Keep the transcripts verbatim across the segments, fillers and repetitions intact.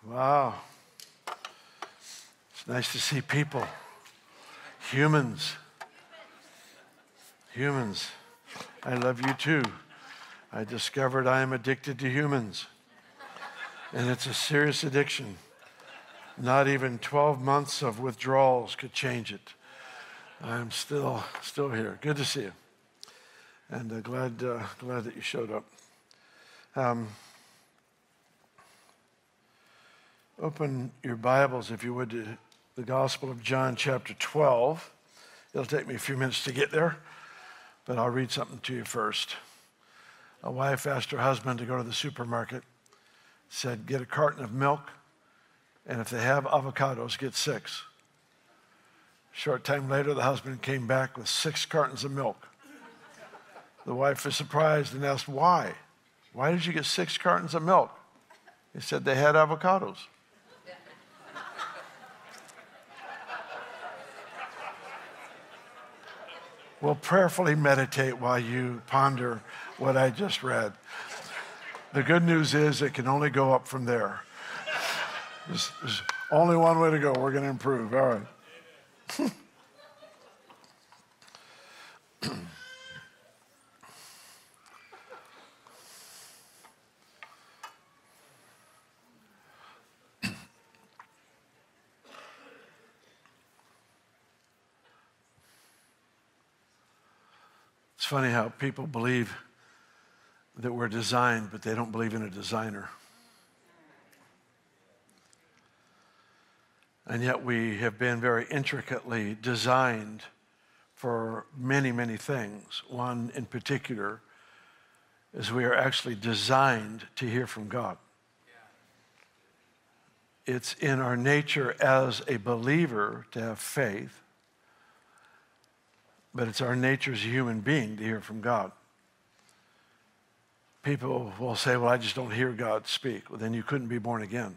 Wow. It's nice to see people. Humans. Humans. I love you too. I discovered I am addicted to humans. And it's a serious addiction. Not even twelve months of withdrawals could change it. I'm still still here. Good to see you. And uh, glad uh, glad that you showed up. Um, open your Bibles, if you would, to the Gospel of John, chapter twelve. It'll take me a few minutes to get there, but I'll read something to you first. A wife asked her husband to go to the supermarket, said, get a carton of milk, and if they have avocados, get six. A short time later, the husband came back with six cartons of milk. The wife was surprised and asked, why? Why did you get six cartons of milk? He said they had avocados. We'll prayerfully meditate while you ponder what I just read. The good news is it can only go up from there. There's, there's only one way to go. We're going to improve. All right. It's funny how people believe that we're designed, but they don't believe in a designer. And yet we have been very intricately designed for many, many things. One in particular is we are actually designed to hear from God. It's in our nature as a believer to have faith, but it's our nature as a human being to hear from God. People will say, well, I just don't hear God speak. Well, then you couldn't be born again.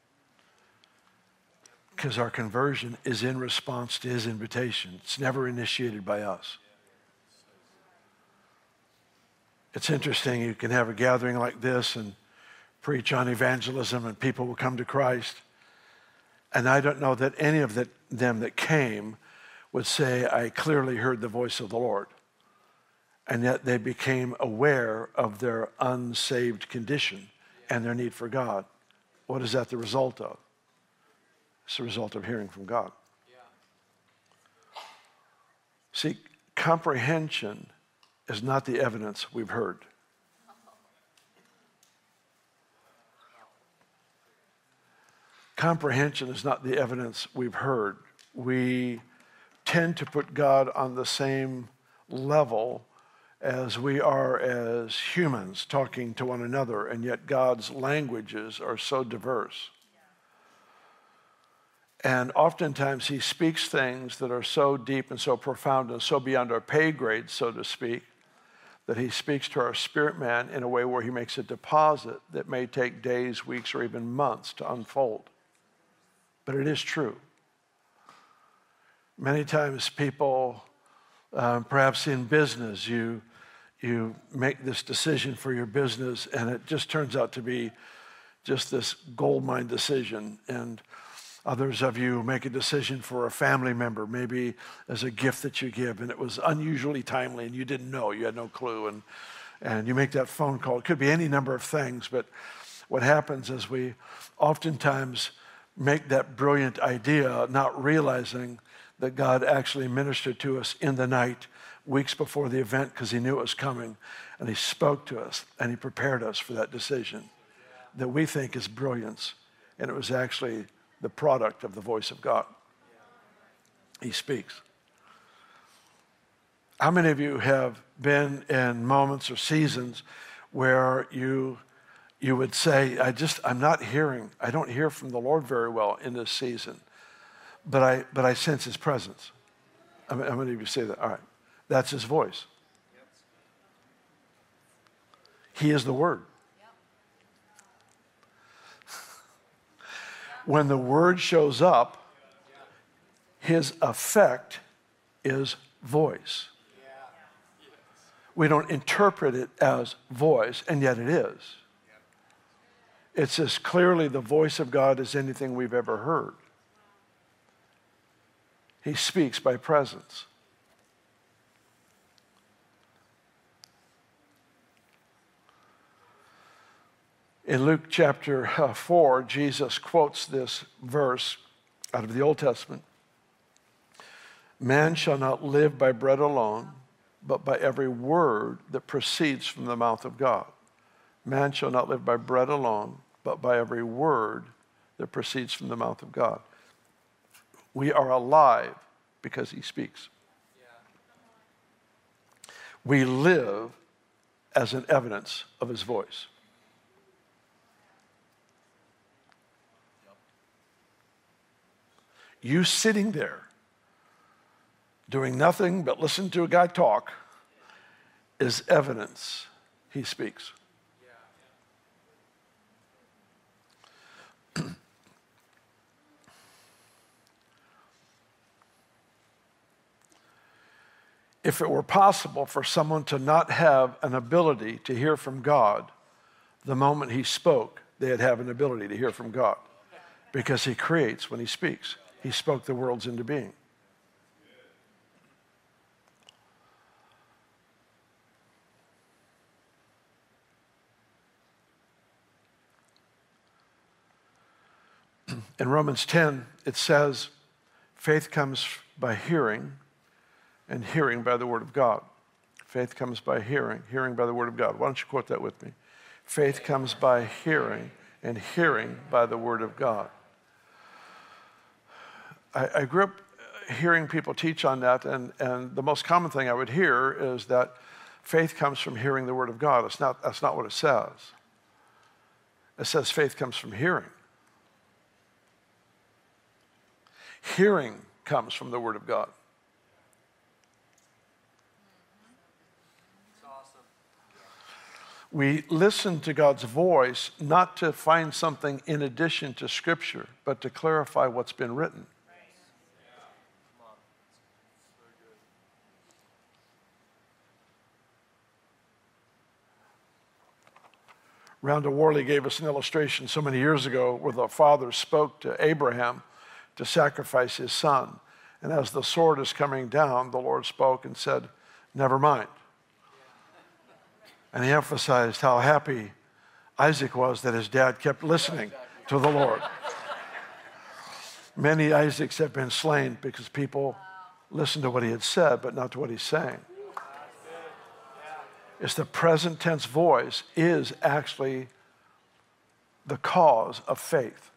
Because our conversion is in response to his invitation. It's never initiated by us. It's interesting, you can have a gathering like this and preach on evangelism and people will come to Christ. And I don't know that any of the, them that came would say, I clearly heard the voice of the Lord. And yet they became aware of their unsaved condition and their need for God. What is that the result of? It's the result of hearing from God. Yeah. See, comprehension is not the evidence we've heard. Comprehension is not the evidence we've heard. We tend to put God on the same level as we are as humans talking to one another, and yet God's languages are so diverse. And oftentimes he speaks things that are so deep and so profound and so beyond our pay grade, so to speak, that he speaks to our spirit man in a way where he makes a deposit that may take days, weeks, or even months to unfold. But it is true. Many times people, um, perhaps in business, you, you make this decision for your business and it just turns out to be just this goldmine decision. And others of you make a decision for a family member, maybe as a gift that you give, and it was unusually timely and you didn't know, you had no clue, and, and you make that phone call. It could be any number of things, but what happens is we oftentimes make that brilliant idea, not realizing that God actually ministered to us in the night, weeks before the event, because he knew it was coming, and he spoke to us, and he prepared us for that decision that we think is brilliance, and it was actually the product of the voice of God. He speaks. How many of you have been in moments or seasons where you you would say, I just, I'm not hearing, I don't hear from the Lord very well in this season, but I but I sense his presence. How many of you say that? All right. That's his voice. He is the Word. When the Word shows up, his effect is voice. We don't interpret it as voice, and yet it is. It's as clearly the voice of God as anything we've ever heard. He speaks by presence. In Luke chapter four, Jesus quotes this verse out of the Old Testament. Man shall not live by bread alone, but by every word that proceeds from the mouth of God. Man shall not live by bread alone, but by every word that proceeds from the mouth of God. We are alive because he speaks. We live as an evidence of his voice. You sitting there doing nothing but listen to a guy talk is evidence he speaks. If it were possible for someone to not have an ability to hear from God, the moment he spoke, they'd have an ability to hear from God. Because he creates when he speaks. He spoke the worlds into being. In Romans ten, it says, faith comes by hearing, and hearing by the word of God. Faith comes by hearing, hearing by the word of God. Why don't you quote that with me? Faith comes by hearing, and hearing by the word of God. I, I grew up hearing people teach on that, and, and the most common thing I would hear is that faith comes from hearing the word of God. It's not, that's not what it says. It says faith comes from hearing. Hearing comes from the word of God. We listen to God's voice not to find something in addition to Scripture, but to clarify what's been written. Rhonda Worley gave us an illustration so many years ago where the father spoke to Abraham to sacrifice his son. And as the sword is coming down, the Lord spoke and said, never mind. And he emphasized how happy Isaac was that his dad kept listening to the Lord. Many Isaacs have been slain because people listened to what he had said, but not to what he's saying. It's the present tense voice is actually the cause of faith.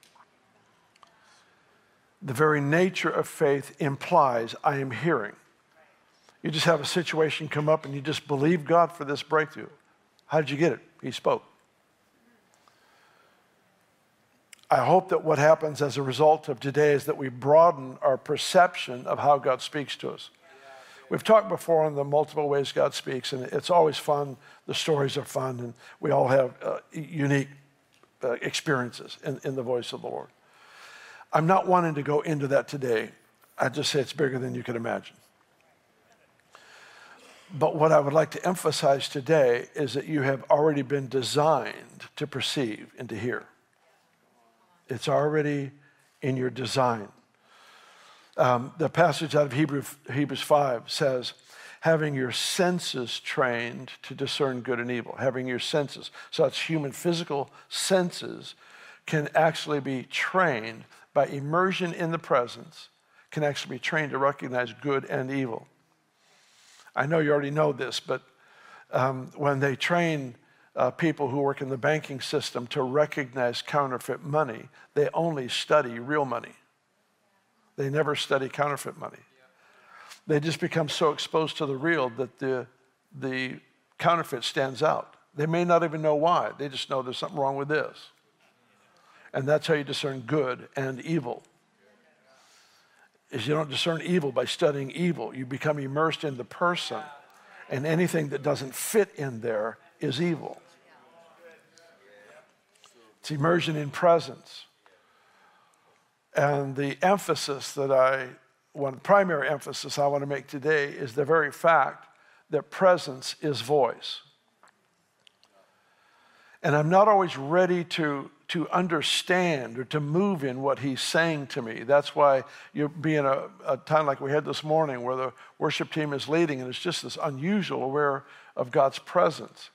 The very nature of faith implies I am hearing. You just have a situation come up and you just believe God for this breakthrough. How did you get it? He spoke. I hope that what happens as a result of today is that we broaden our perception of how God speaks to us. We've talked before on the multiple ways God speaks, and it's always fun. The stories are fun, and we all have uh, unique uh, experiences in, in the voice of the Lord. I'm not wanting to go into that today. I just say it's bigger than you can imagine. But what I would like to emphasize today is that you have already been designed to perceive and to hear. It's already in your design. Um, the passage out of Hebrew, Hebrews five says, having your senses trained to discern good and evil. Having your senses. So it's human physical senses can actually be trained by immersion in the presence, can actually be trained to recognize good and evil. I know you already know this, but um, when they train uh, people who work in the banking system to recognize counterfeit money, they only study real money. They never study counterfeit money. They just become so exposed to the real that the, the counterfeit stands out. They may not even know why. They just know there's something wrong with this. And that's how you discern good and evil. Is you don't discern evil by studying evil. You become immersed in the person, and anything that doesn't fit in there is evil. It's immersion in presence. And the emphasis that I, one primary emphasis I want to make today is the very fact that presence is voice. And I'm not always ready to, to understand or to move in what he's saying to me. That's why you'll be in a, a time like we had this morning where the worship team is leading, and it's just this unusual aware of God's presence.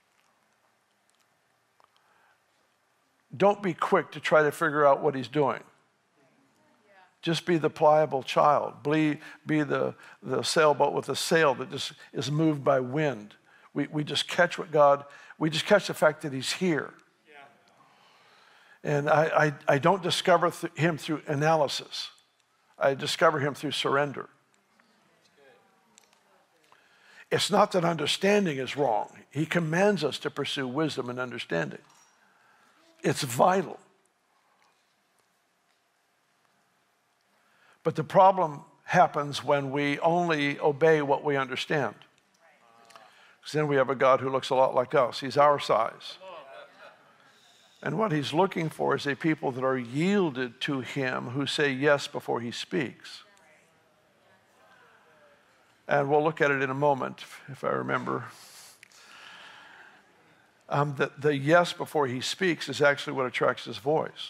Don't be quick to try to figure out what he's doing. Just be the pliable child. Be, be the, the sailboat with a sail that just is moved by wind. We, we just catch what God, we just catch the fact that he's here. Yeah. And I, I, I don't discover th- him through analysis. I discover him through surrender. It's not that understanding is wrong. He commands us to pursue wisdom and understanding. It's vital. But the problem happens when we only obey what we understand. Because then we have a God who looks a lot like us. He's our size. And what he's looking for is a people that are yielded to him, who say yes before he speaks. And we'll look at it in a moment, if I remember. Um, the, the yes before he speaks is actually what attracts his voice.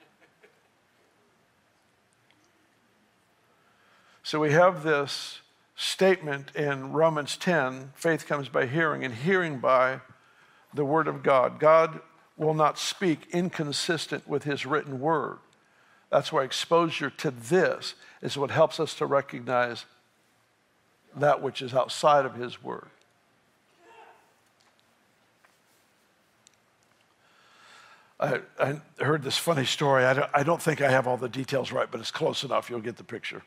So we have this statement in Romans ten, faith comes by hearing, and hearing by the word of God. God will not speak inconsistent with his written word. That's why exposure to this is what helps us to recognize that which is outside of his word. I, I heard this funny story. I don't, I don't think I have all the details right, but it's close enough. You'll get the picture.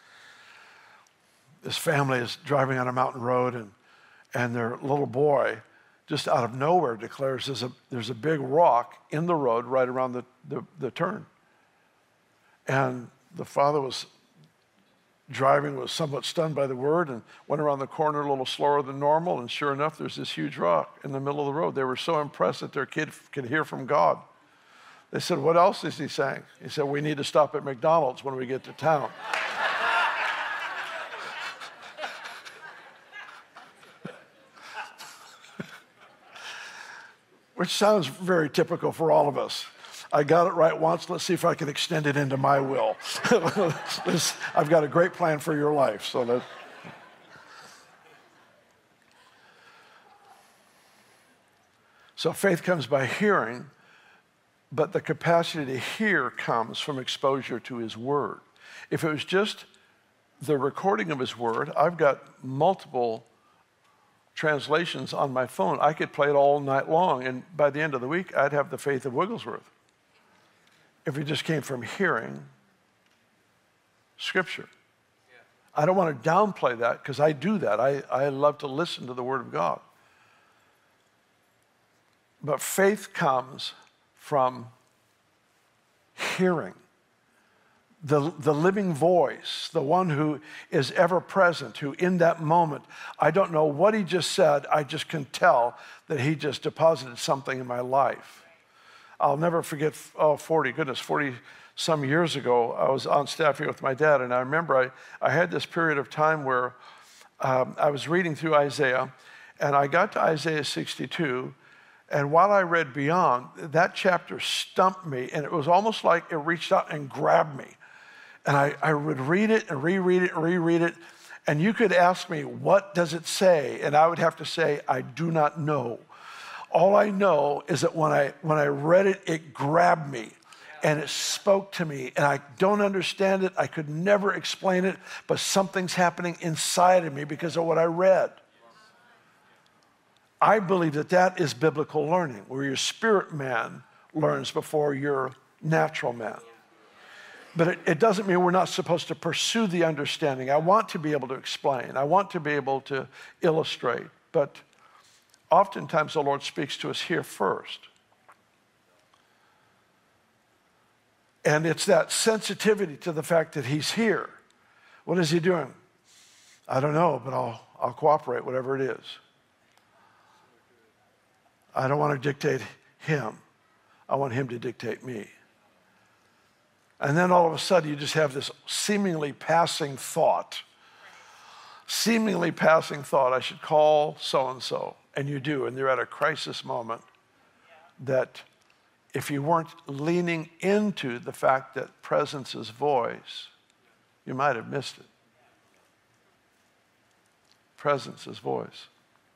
This family is driving on a mountain road, and, and their little boy, just out of nowhere, declares there's a, there's a big rock in the road right around the, the, the turn. And the father was driving, was somewhat stunned by the word, and went around the corner a little slower than normal, and sure enough, there's this huge rock in the middle of the road. They were so impressed that their kid could hear from God. They said, "What else is he saying?" He said, "We need to stop at McDonald's when we get to town." Which sounds very typical for all of us. I got it right once. Let's see if I can extend it into my will. I've got a great plan for your life. So that. So faith comes by hearing, but the capacity to hear comes from exposure to his word. If it was just the recording of his word, I've got multiple translations on my phone. I could play it all night long, and by the end of the week, I'd have the faith of Wigglesworth. If it just came from hearing Scripture. Yeah. I don't want to downplay that, because I do that. I, I love to listen to the Word of God. But faith comes from hearing. The, the living voice, the one who is ever present, who in that moment, I don't know what he just said, I just can tell that he just deposited something in my life. I'll never forget, oh, forty, goodness, forty some years ago, I was on staff here with my dad, and I remember I, I had this period of time where um, I was reading through Isaiah, and I got to Isaiah sixty-two, and while I read beyond, that chapter stumped me, and it was almost like it reached out and grabbed me. And I, I would read it and reread it and reread it, and you could ask me, what does it say? And I would have to say, I do not know. All I know is that when I when I read it, it grabbed me and it spoke to me, and I don't understand it. I could never explain it, but something's happening inside of me because of what I read. I believe that that is biblical learning, where your spirit man learns before your natural man. But it, it doesn't mean we're not supposed to pursue the understanding. I want to be able to explain. I want to be able to illustrate. But oftentimes the Lord speaks to us here first. And it's that sensitivity to the fact that he's here. What is he doing? I don't know, but I'll, I'll cooperate, whatever it is. I don't want to dictate him. I want him to dictate me. And then all of a sudden you just have this seemingly passing thought. Seemingly passing thought, I should call so-and-so. And you do, and they're at a crisis moment. that if you weren't leaning into the fact that presence is voice, you might have missed it. Presence is voice.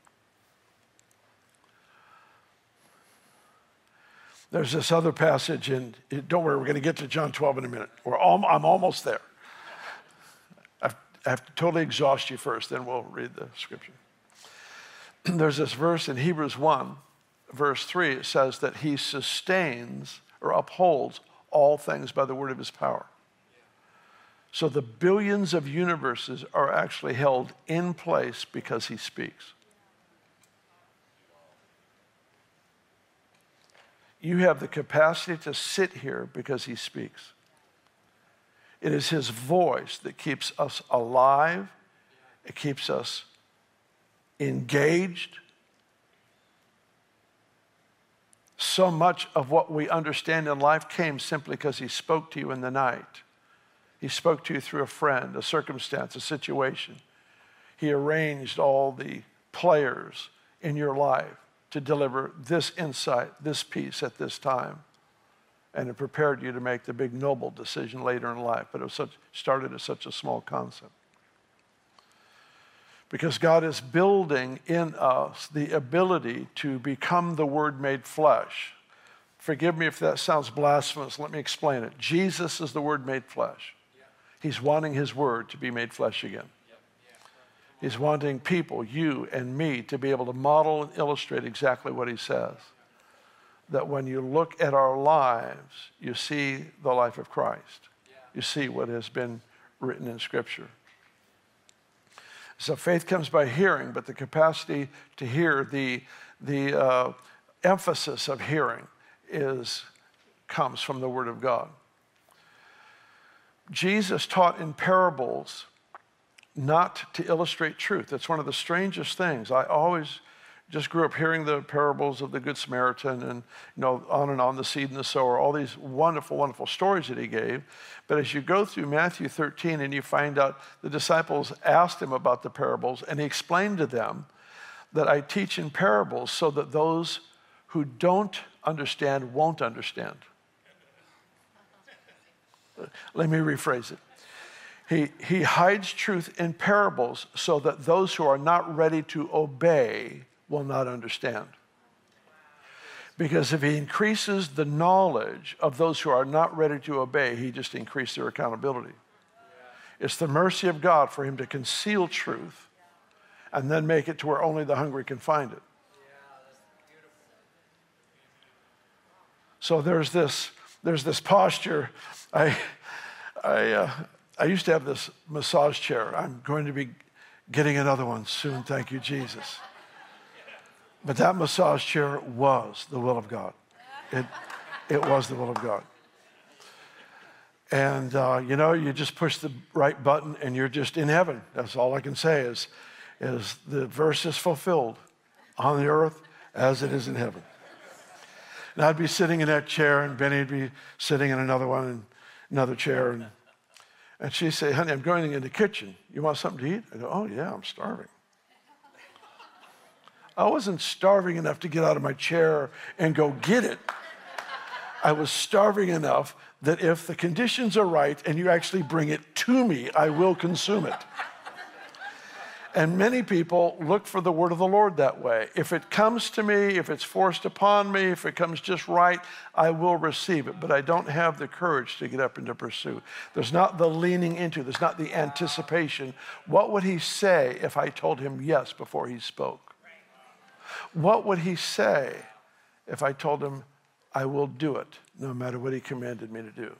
There's this other passage, and don't worry, we're going to get to John twelve in a minute. We're all, I'm almost there. I've, I have to totally exhaust you first, then we'll read the scripture. There's this verse in Hebrews one, verse three. It says that he sustains or upholds all things by the word of his power. So the billions of universes are actually held in place because he speaks. You have the capacity to sit here because he speaks. It is his voice that keeps us alive. It keeps us engaged. So much of what we understand in life came simply because he spoke to you in the night. He spoke to you through a friend, a circumstance, a situation. He arranged all the players in your life to deliver this insight, this peace at this time. And it prepared you to make the big noble decision later in life. But it was such, started as such a small concept. Because God is building in us the ability to become the Word made flesh. Forgive me if that sounds blasphemous. Let me explain it. Jesus is the Word made flesh. He's wanting his Word to be made flesh again. He's wanting people, you and me, to be able to model and illustrate exactly what he says. That when you look at our lives, you see the life of Christ. You see what has been written in Scripture. So faith comes by hearing, but the capacity to hear, the, the uh, emphasis of hearing is, comes from the Word of God. Jesus taught in parables not to illustrate truth. That's one of the strangest things. I always just grew up hearing the parables of the Good Samaritan and, you know, on and on, the seed and the sower, all these wonderful, wonderful stories that he gave. But as you go through Matthew thirteen and you find out the disciples asked him about the parables, and he explained to them that I teach in parables so that those who don't understand won't understand. Let me rephrase it. He, he hides truth in parables so that those who are not ready to obey will not understand. Because if he increases the knowledge of those who are not ready to obey, he just increases their accountability. It's the mercy of God for him to conceal truth and then make it to where only the hungry can find it. So there's this, there's this posture. I, I, uh, I used to have this massage chair. I'm going to be getting another one soon, thank you, Jesus. But that massage chair was the will of God. It, it was the will of God. And, uh, you know, you just push the right button and you're just in heaven. That's all I can say is, is the verse is fulfilled on the earth as it is in heaven. And I'd be sitting in that chair and Benny would be sitting in another one, and another chair, and And she'd say, honey, I'm going in the kitchen. You want something to eat? I go, oh, yeah, I'm starving. I wasn't starving enough to get out of my chair and go get it. I was starving enough that if the conditions are right and you actually bring it to me, I will consume it. And many people look for the word of the Lord that way. If it comes to me, if it's forced upon me, if it comes just right, I will receive it. But I don't have the courage to get up and to pursue. There's not the leaning into, there's not the anticipation. What would he say if I told him yes before he spoke? What would he say if I told him I will do it no matter what he commanded me to do?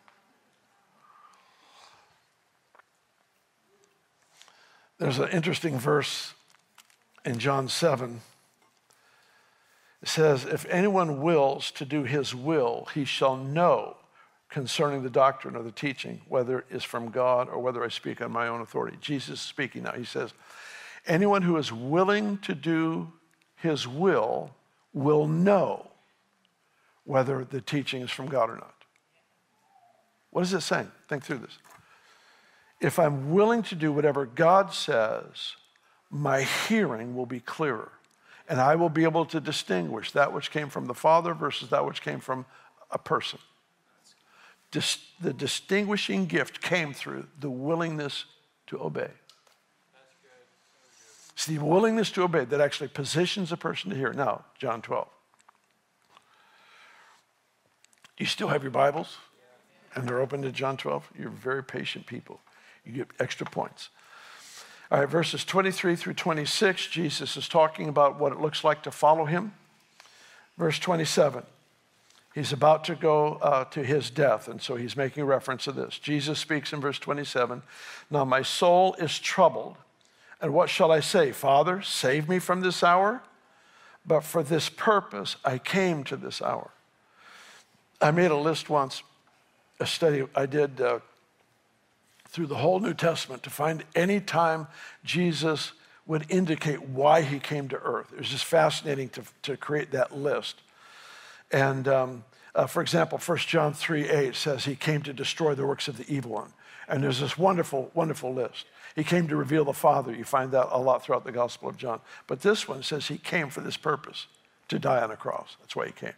There's an interesting verse in John seven. It says, if anyone wills to do his will, he shall know concerning the doctrine or the teaching, whether it is from God or whether I speak on my own authority. Jesus is speaking now. He says, anyone who is willing to do his will will know whether the teaching is from God or not. What is it saying? Think through this. If I'm willing to do whatever God says, my hearing will be clearer. And I will be able to distinguish that which came from the Father versus that which came from a person. Dis- the distinguishing gift came through the willingness to obey. It's the willingness to obey that actually positions a person to hear. Now, John twelve. You still have your Bibles? And they're open to John twelve? You're very patient people. You get extra points. All right, verses twenty-three through twenty-six, Jesus is talking about what it looks like to follow him. Verse twenty-seven, he's about to go uh, to his death, and so he's making reference to this. Jesus speaks in verse twenty-seven, "Now my soul is troubled, and what shall I say? Father, save me from this hour? But for this purpose I came to this hour." I made a list once, a study I did uh, through the whole New Testament to find any time Jesus would indicate why he came to earth. It was just fascinating to, to create that list. And um, uh, for example, First John three eight says he came to destroy the works of the evil one. And there's this wonderful, wonderful list. He came to reveal the Father. You find that a lot throughout the Gospel of John. But this one says he came for this purpose, to die on a cross. That's why he came.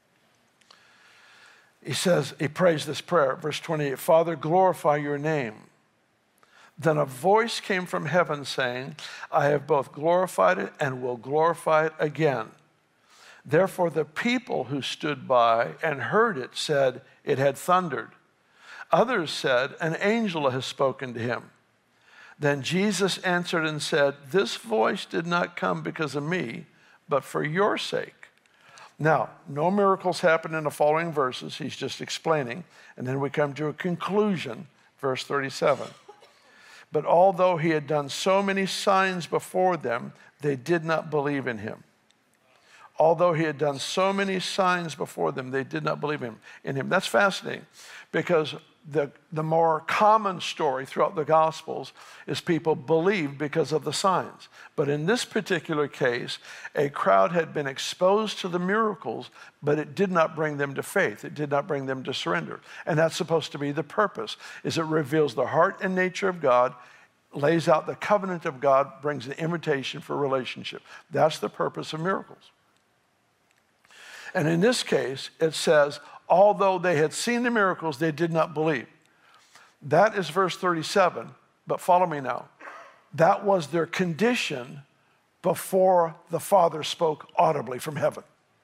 He says, he prays this prayer, verse twenty-eight, "Father, glorify your name." Then a voice came from heaven saying, "I have both glorified it and will glorify it again." Therefore the people who stood by and heard it said it had thundered. Others said, "An angel has spoken to him." Then Jesus answered and said, "This voice did not come because of me, but for your sake." Now, no miracles happen in the following verses. He's just explaining. And then we come to a conclusion, verse thirty-seven. "But although he had done so many signs before them, they did not believe in him." Although he had done so many signs before them, they did not believe him, in him. That's fascinating because the, the more common story throughout the Gospels is people believe because of the signs. But in this particular case, a crowd had been exposed to the miracles, but it did not bring them to faith. It did not bring them to surrender. And that's supposed to be the purpose, is it reveals the heart and nature of God, lays out the covenant of God, brings the invitation for relationship. That's the purpose of miracles. And in this case, it says, although they had seen the miracles, they did not believe. That is verse thirty-seven, but follow me now. That was their condition before the Father spoke audibly from heaven.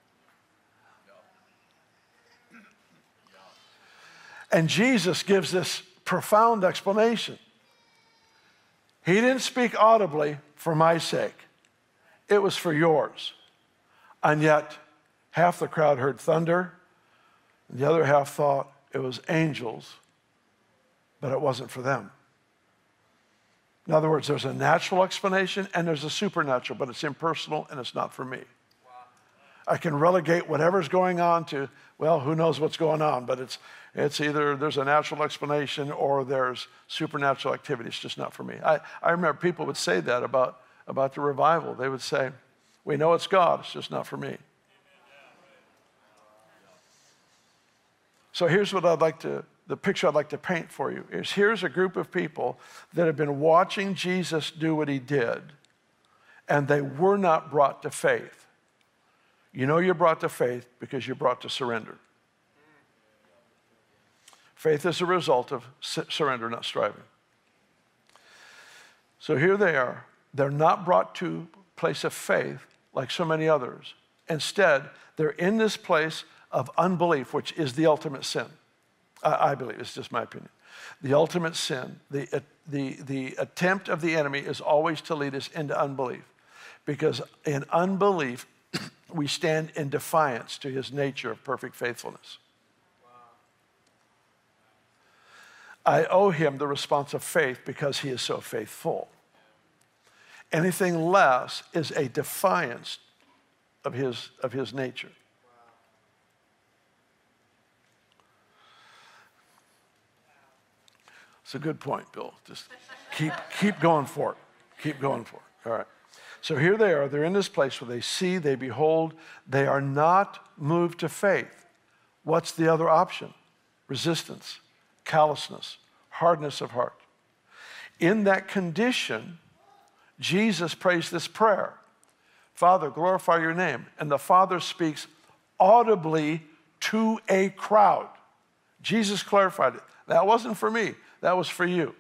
And Jesus gives this profound explanation. He didn't speak audibly for my sake. It was for yours. And yet, half the crowd heard thunder. The other half thought it was angels, but it wasn't for them. In other words, there's a natural explanation and there's a supernatural, but it's impersonal and it's not for me. Wow. I can relegate whatever's going on to, well, who knows what's going on, but it's it's either there's a natural explanation or there's supernatural activity. It's just not for me. I, I remember people would say that about, about the revival. They would say, we know it's God, it's just not for me. So here's what I'd like to, the picture I'd like to paint for you is here's a group of people that have been watching Jesus do what he did, and they were not brought to faith. You know you're brought to faith because you're brought to surrender. Faith is a result of surrender, not striving. So here they are. They're not brought to a place of faith like so many others. Instead, they're in this place of unbelief, which is the ultimate sin. I, I believe, it's just my opinion. The ultimate sin, the, uh, the, the attempt of the enemy is always to lead us into unbelief. Because in unbelief, we stand in defiance to his nature of perfect faithfulness. I owe him the response of faith because he is so faithful. Anything less is a defiance of his, of his nature. It's a good point, Bill. Just keep, keep going for it. Keep going for it. All right. So here they are. They're in this place where they see, they behold. They are not moved to faith. What's the other option? Resistance, callousness, hardness of heart. In that condition, Jesus prays this prayer. Father, glorify your name. And the Father speaks audibly to a crowd. Jesus clarified it. That wasn't for me. That was for you.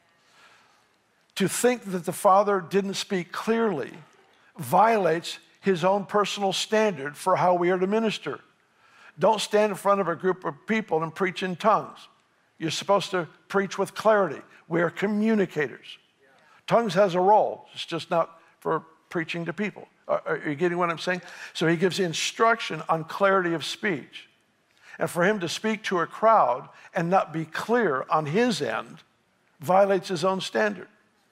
To think that the Father didn't speak clearly violates his own personal standard for how we are to minister. Don't stand in front of a group of people and preach in tongues. You're supposed to preach with clarity. We are communicators. Tongues has a role. It's just not for preaching to people. Are, are you getting what I'm saying? So he gives instruction on clarity of speech. And for him to speak to a crowd and not be clear on his end violates his own standard.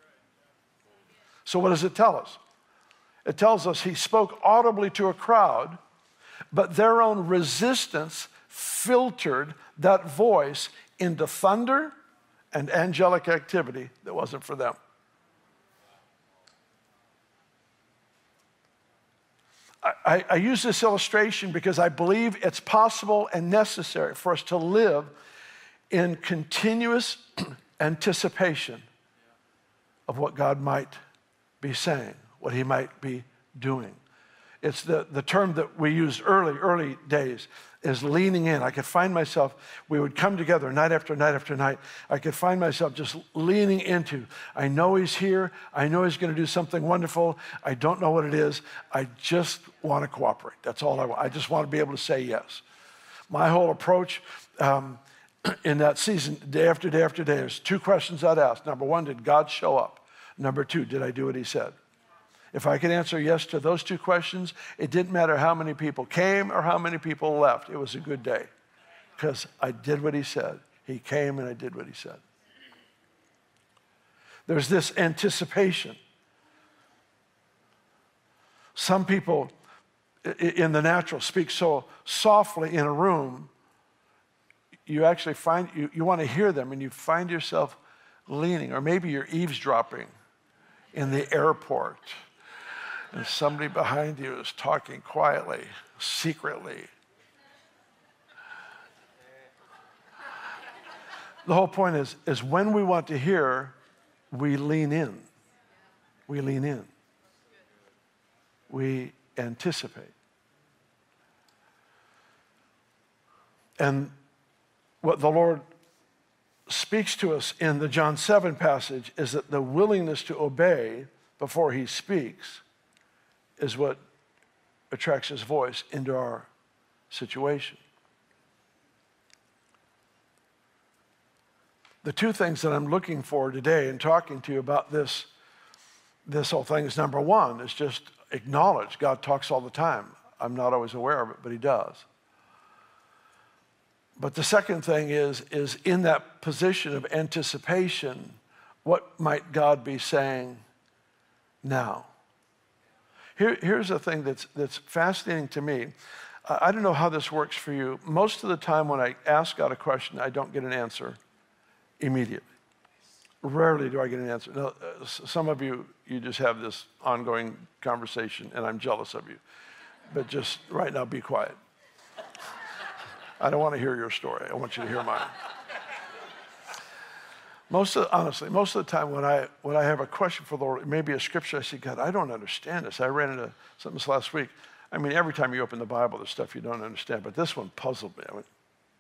So what does it tell us? It tells us he spoke audibly to a crowd, but their own resistance filtered that voice into thunder and angelic activity that wasn't for them. I, I, I use this illustration because I believe it's possible and necessary for us to live in continuous anticipation of what God might be saying, what he might be doing. It's the, the term that we used early, early days is leaning in. I could find myself, we would come together night after night after night. I could find myself just leaning into, I know he's here. I know he's going to do something wonderful. I don't know what it is. I just want to cooperate. That's all I want. I just want to be able to say yes. My whole approach um, in that season, day after day after day, there's two questions I'd ask. Number one, did God show up? Number two, did I do what he said? If I could answer yes to those two questions, it didn't matter how many people came or how many people left. It was a good day because I did what he said. He came and I did what he said. There's this anticipation. Some people in the natural speak so softly in a room, you actually find, you, you want to hear them and you find yourself leaning, or maybe you're eavesdropping in the airport. And somebody behind you is talking quietly, secretly. The whole point is, is when we want to hear, we lean in. We lean in. We anticipate. And what the Lord speaks to us in the John seven passage is that the willingness to obey before he speaks is what attracts his voice into our situation. The two things that I'm looking for today in talking to you about this, this whole thing is, number one, is just acknowledge God talks all the time. I'm not always aware of it, but he does. But the second thing is, is in that position of anticipation, what might God be saying now? Here, here's the thing that's, that's fascinating to me. I don't know how this works for you. Most of the time when I ask God a question, I don't get an answer immediately. Rarely do I get an answer. Now, uh, some of you, you just have this ongoing conversation, and I'm jealous of you. But just right now, be quiet. I don't want to hear your story. I want you to hear mine. Most of, honestly, most of the time when I when I have a question for the Lord, it may be a scripture, I say, God, I don't understand this. I ran into something this last week. I mean, every time you open the Bible, there's stuff you don't understand, but this one puzzled me. I went,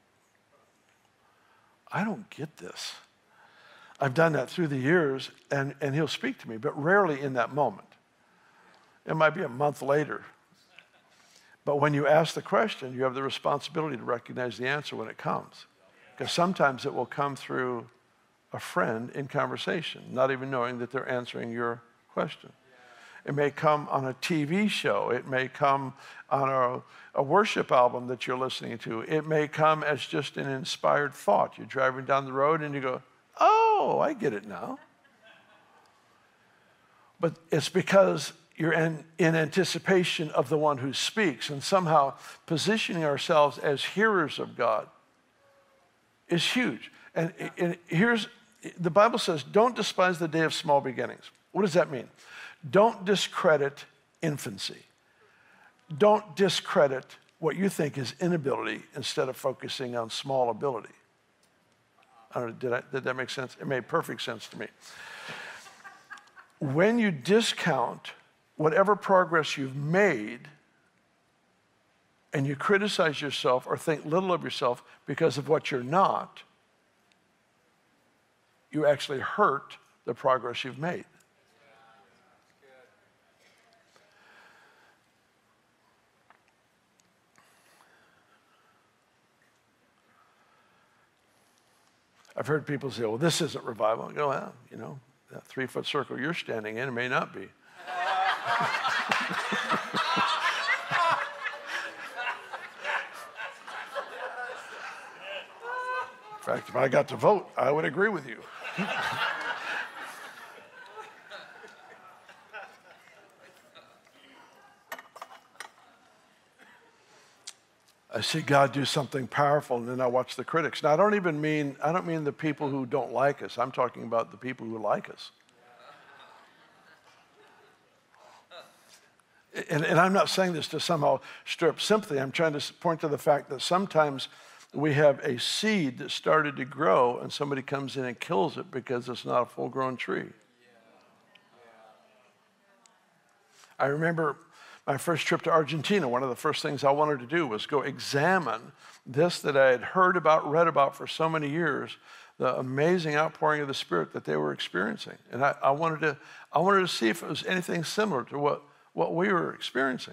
I don't get this. I've done that through the years, and, and he'll speak to me, but rarely in that moment. It might be a month later. But when you ask the question, you have the responsibility to recognize the answer when it comes. Because sometimes it will come through a friend in conversation, not even knowing that they're answering your question. It may come on a T V show. It may come on a, a worship album that you're listening to. It may come as just an inspired thought. You're driving down the road and you go, oh, I get it now. But it's because you're in, in anticipation of the one who speaks, and somehow positioning ourselves as hearers of God is huge. And, and here's, the Bible says, don't despise the day of small beginnings. What does that mean? Don't discredit infancy. Don't discredit what you think is inability instead of focusing on small ability. I don't know, did, I, did that make sense? It made perfect sense to me. When you discount whatever progress you've made, and you criticize yourself or think little of yourself because of what you're not, you actually hurt the progress you've made. I've heard people say, well, this isn't revival. I go, well, you know, that three-foot circle you're standing in, it may not be. In fact, if I got to vote, I would agree with you. I see God do something powerful, and then I watch the critics. Now, I don't even mean, I don't mean the people who don't like us. I'm talking about the people who like us. And, and I'm not saying this to somehow stir up sympathy. I'm trying to point to the fact that sometimes we have a seed that started to grow, and somebody comes in and kills it because it's not a full-grown tree. I remember my first trip to Argentina. One of the first things I wanted to do was go examine this that I had heard about, read about for so many years, the amazing outpouring of the Spirit that they were experiencing. And I, I wanted to, I wanted to see if it was anything similar to what, what we were experiencing.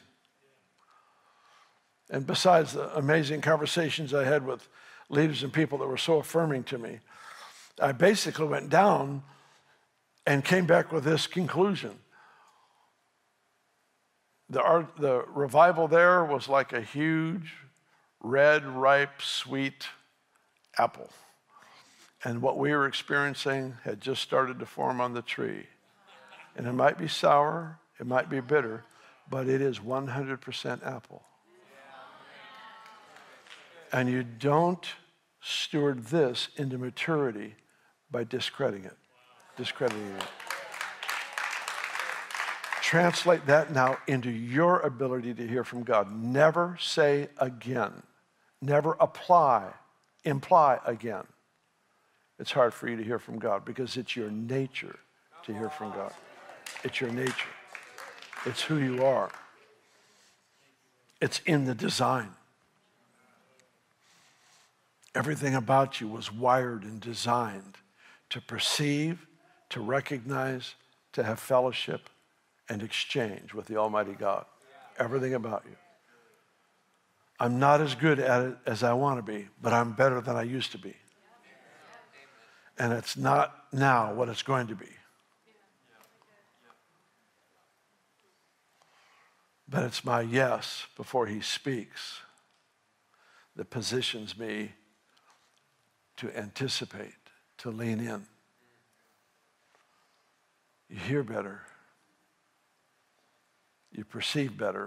And besides the amazing conversations I had with leaders and people that were so affirming to me, I basically went down and came back with this conclusion. The, art, the revival there was like a huge, red, ripe, sweet apple. And what we were experiencing had just started to form on the tree. And it might be sour, it might be bitter, but it is one hundred percent apple. And you don't steward this into maturity by discrediting it. Discrediting it. Translate that now into your ability to hear from God. Never say again. Never apply, imply again. It's hard for you to hear from God because it's your nature to hear from God. It's your nature. It's who you are. It's in the design. Everything about you was wired and designed to perceive, to recognize, to have fellowship, and exchange with the Almighty God. Everything about you. I'm not as good at it as I want to be, but I'm better than I used to be. And it's not now what it's going to be. But it's my yes before he speaks that positions me to anticipate, to lean in. You hear better. You perceive better.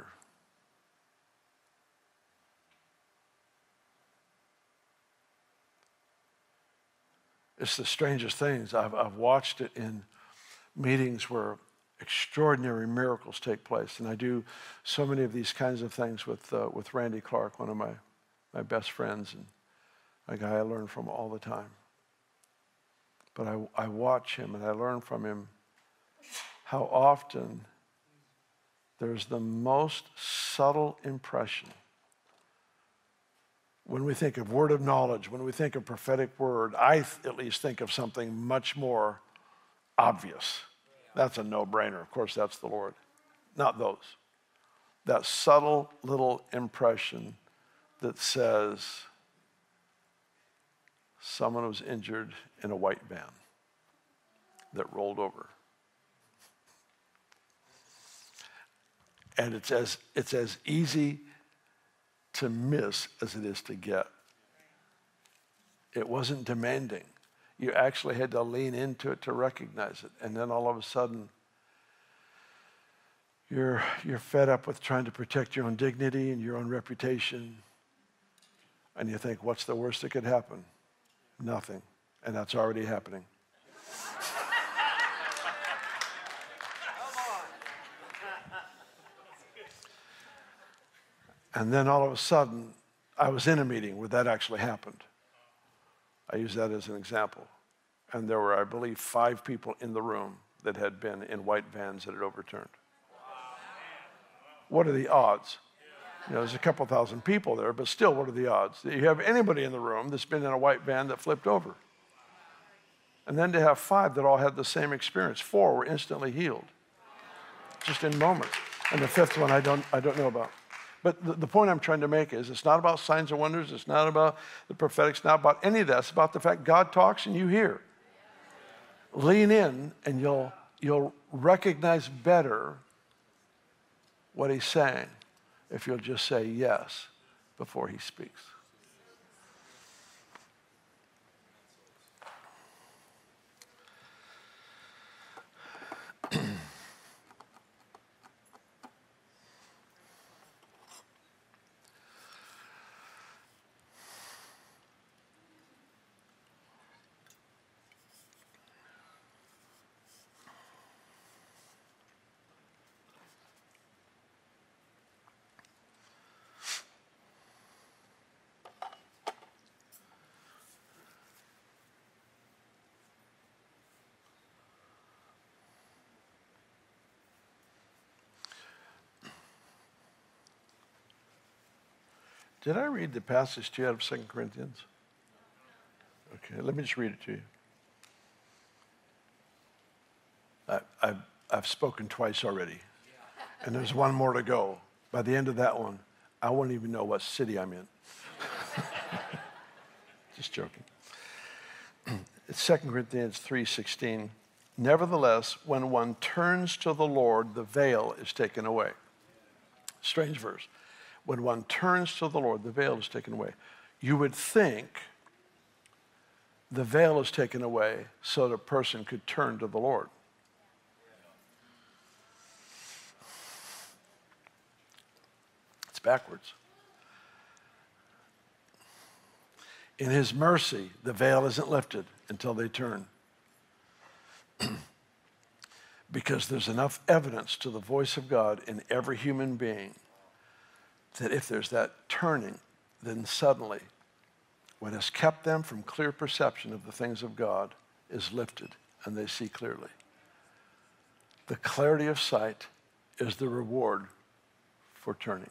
It's the strangest things. I've, I've watched it in meetings where extraordinary miracles take place. And I do so many of these kinds of things with, uh, with Randy Clark, one of my, my best friends, and a guy I learn from all the time. But I, I watch him and I learn from him how often there's the most subtle impression. When we think of word of knowledge, when we think of prophetic word, I th- at least think of something much more obvious. That's a no-brainer. Of course, that's the Lord. Not those. That subtle little impression that says someone was injured in a white van that rolled over. And it's as, it's as easy to miss as it is to get. It wasn't demanding. You actually had to lean into it to recognize it. And then all of a sudden, you're, you're fed up with trying to protect your own dignity and your own reputation. And you think, what's the worst that could happen? Nothing. And that's already happening. And then all of a sudden, I was in a meeting where that actually happened. I use that as an example. And there were, I believe, five people in the room that had been in white vans that had overturned. what are the odds? You know, there's a couple thousand people there, but still, what are the odds that you have anybody in the room that's been in a white van that flipped over? And then to have five that all had the same experience. Four were instantly healed, just in moments. And the fifth one I don't, I don't know about. But the, the point I'm trying to make is it's not about signs and wonders. It's not about the prophetic. It's not about any of that. It's about the fact God talks and you hear. Lean in and you'll, you'll recognize better what he's saying if you'll just say yes before he speaks. Did I read the passage to you out of Second Corinthians? Okay, let me just read it to you. I, I've, I've spoken twice already, and there's one more to go. By the end of that one, I won't even know what city I'm in. Just joking. It's Second Corinthians three sixteen. Nevertheless, when one turns to the Lord, the veil is taken away. Strange verse. When one turns to the Lord, the veil is taken away. You would think the veil is taken away so that a person could turn to the Lord. It's backwards. In his mercy, the veil isn't lifted until they turn. Because there's enough evidence to the voice of God in every human being that if there's that turning, then suddenly what has kept them from clear perception of the things of God is lifted and they see clearly. The clarity of sight is the reward for turning.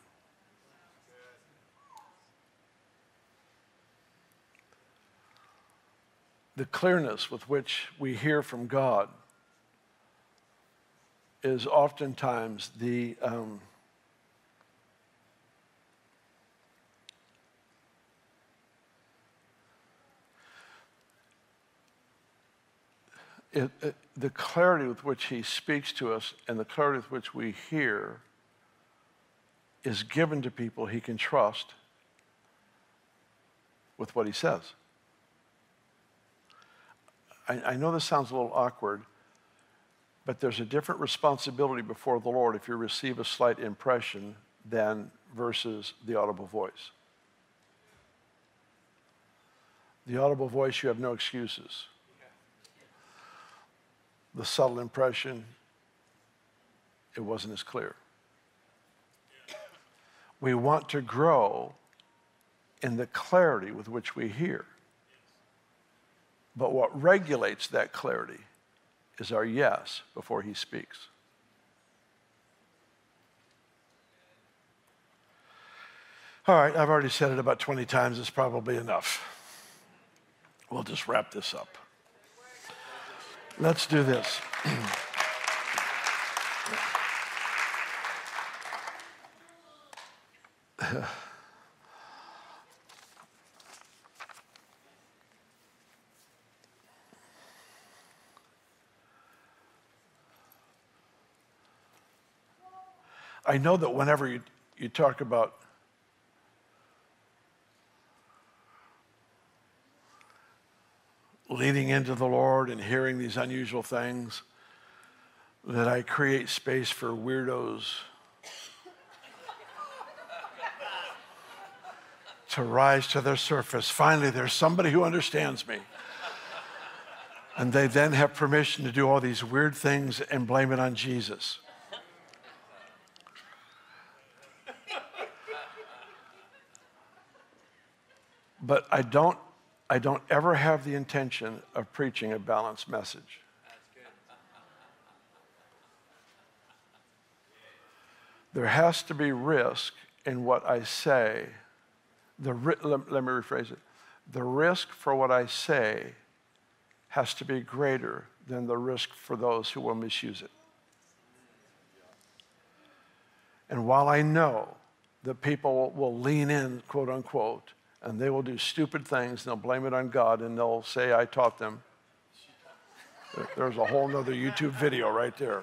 The clearness with which we hear from God is oftentimes the um, It, it, the clarity with which he speaks to us and the clarity with which we hear is given to people he can trust with what he says. I, I know this sounds a little awkward, but there's a different responsibility before the Lord if you receive a slight impression than versus the audible voice. The audible voice, you have no excuses. The subtle impression, it wasn't as clear. We want to grow in the clarity with which we hear. But what regulates that clarity is our yes before he speaks. All right, I've already said it about twenty times. It's probably enough. We'll just wrap this up. Let's do this. I know that whenever you, you talk about leaning into the Lord and hearing these unusual things, that I create space for weirdos to rise to their surface. Finally, there's somebody who understands me. And they then have permission to do all these weird things and blame it on Jesus. But I don't I don't ever have the intention of preaching a balanced message. There has to be risk in what I say. The ri- let, let me rephrase it. The risk for what I say has to be greater than the risk for those who will misuse it. And while I know that people will lean in, quote unquote, and they will do stupid things and they'll blame it on God and they'll say, I taught them. There's a whole nother YouTube video right there.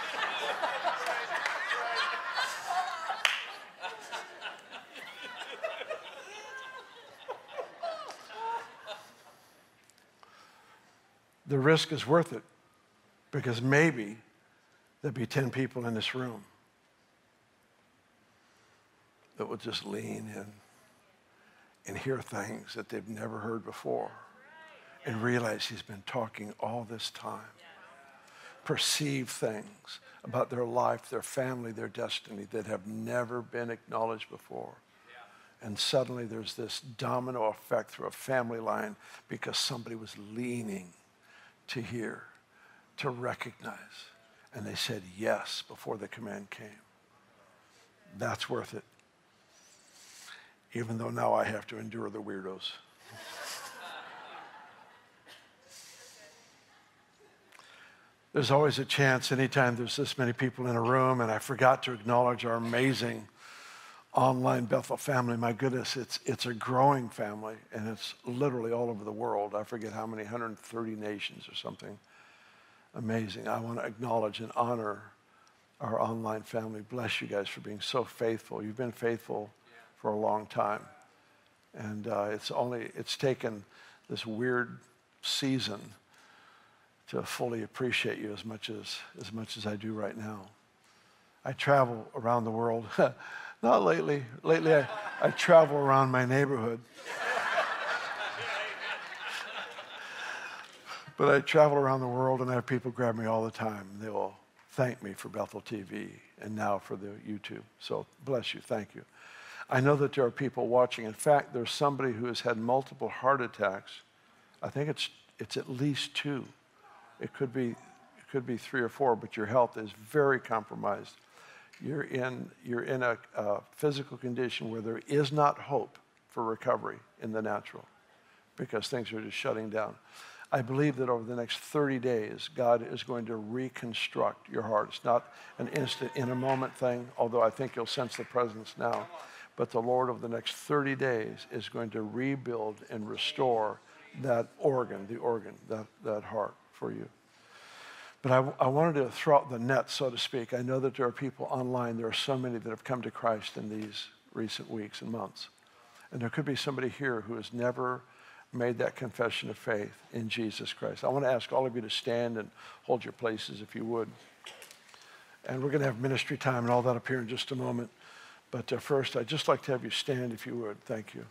The risk is worth it because maybe there'll be ten people in this room that will just lean in and hear things that they've never heard before and realize he's been talking all this time. Perceive things about their life, their family, their destiny that have never been acknowledged before. And suddenly there's this domino effect through a family line because somebody was leaning to hear, to recognize. And they said yes before the command came. That's worth it. Even though now I have to endure the weirdos. There's always a chance anytime there's this many people in a room, and I forgot to acknowledge our amazing online Bethel family. My goodness, it's it's a growing family, and it's literally all over the world. I forget how many, one hundred thirty nations or something. Amazing. I want to acknowledge and honor our online family. Bless you guys for being so faithful. You've been faithful for a long time. And uh, it's only, it's taken this weird season to fully appreciate you as much as, as much as I do right now. I travel around the world. Not lately. Lately, I, I travel around my neighborhood. But I travel around the world, and I have people grab me all the time. They will thank me for Bethel T V and now for the YouTube. So bless you. Thank you. I know that there are people watching. In fact, there's somebody who has had multiple heart attacks. I think it's it's at least two. It could be it could be three or four, but your health is very compromised. You're in you're in a, a physical condition where there is not hope for recovery in the natural because things are just shutting down. I believe that over the next thirty days, God is going to reconstruct your heart. It's not an instant, in a moment thing, although I think you'll sense the presence now. But the Lord over the next thirty days is going to rebuild and restore that organ, the organ, that, that heart for you. But I, I wanted to throw out the net, so to speak. I know that there are people online. There are so many that have come to Christ in these recent weeks and months. And there could be somebody here who has never made that confession of faith in Jesus Christ. I want to ask all of you to stand and hold your places if you would. And we're going to have ministry time and all that up here in just a moment. But uh, first, I'd just like to have you stand if you would. Thank you.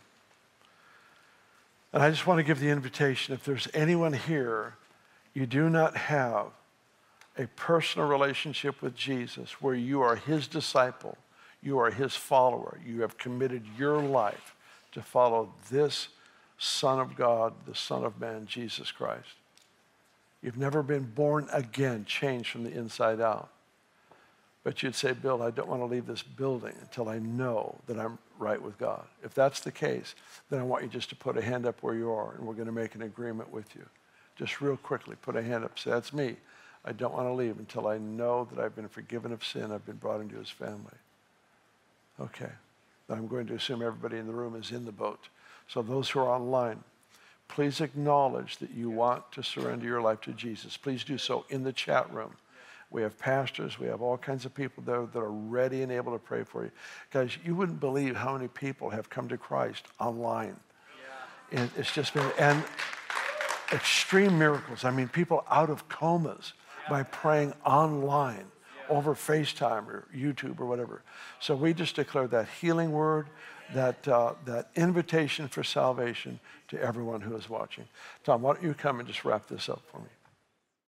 And I just want to give the invitation, if there's anyone here, you do not have a personal relationship with Jesus where you are his disciple, you are his follower, you have committed your life to follow this Son of God, the Son of Man, Jesus Christ. You've never been born again, changed from the inside out. But you'd say, Bill, I don't want to leave this building until I know that I'm right with God. If that's the case, then I want you just to put a hand up where you are, and we're going to make an agreement with you. Just real quickly, put a hand up. Say, that's me. I don't want to leave until I know that I've been forgiven of sin. I've been brought into his family. Okay. I'm going to assume everybody in the room is in the boat. So those who are online, please acknowledge that you want to surrender your life to Jesus. Please do so in the chat room. We have pastors. We have all kinds of people there that are ready and able to pray for you. Guys, you wouldn't believe how many people have come to Christ online. Yeah. And it's just been, and extreme miracles. I mean, people out of comas by praying online over FaceTime or YouTube or whatever. So we just declare that healing word, that uh, that invitation for salvation to everyone who is watching. Tom, why don't you come and just wrap this up for me?